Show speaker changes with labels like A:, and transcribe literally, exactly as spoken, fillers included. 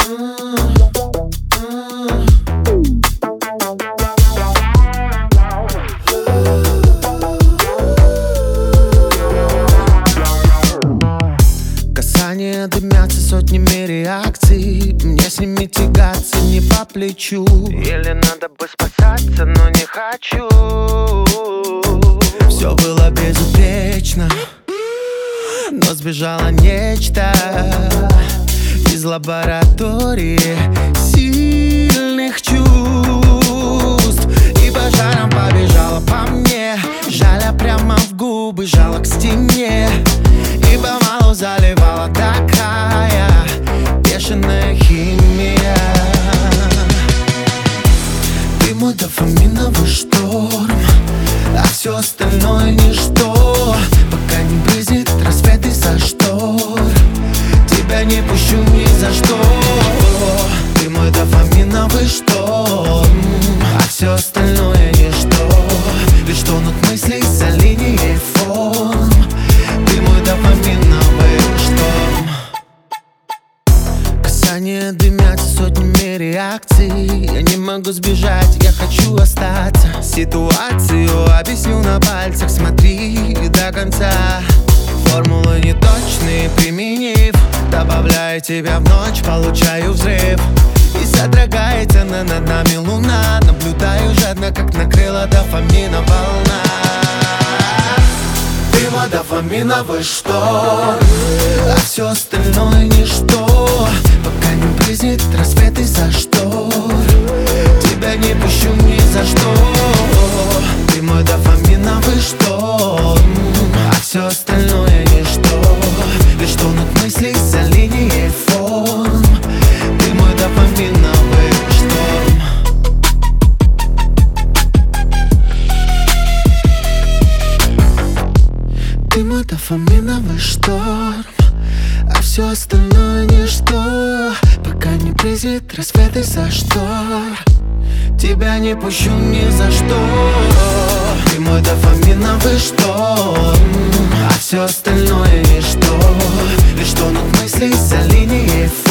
A: Касания дымятся сотнями реакций. Мне с ними тягаться не по плечу.
B: Или надо бы спасаться, но не хочу.
A: Все было безупречно, но сбежало нечто из лаборатории сильных чувств. И пожаром побежала по мне, жаля прямо в губы, жала к стене. И помалу заливала такая бешеная химия. Ты мой дофаминовый шторм, а все остальное ничто, пока не брызнет рассвет из-за штор. Тебя не пущу ни за что. Ты мой дофаминовый шторм, а все остальное ничто, лишь тонут мысли за линией форм. Ты мой дофаминовый шторм. Касания дымятся сотнями реакций. Я не могу сбежать, я хочу остаться. Ситуацию объясню на пальцах, смотри до конца. Формулы неточные применив, добавляю тебя в ночь, получаю взрыв. И содрогается на над нами луна. Наблюдаю жадно, как накрыла дофамина волна. Ты мой дофаминовый шторм, а все остальное ничто, пока не брызнет рассвет из-за штор. Тебя не пущу ни за что. Ты мой дофаминовый шторм, а все остальное ничто, лишь тонут мысли за линией форм. Ты мой дофаминовый шторм. Ты мой дофаминовый шторм, а все остальное ничто, пока не брызнет рассвет из-за штор. Тебя не пущу ни за что. Ты мой дофаминовый шторм, а все остальное ничто, лишь тонут мысли за линией форм.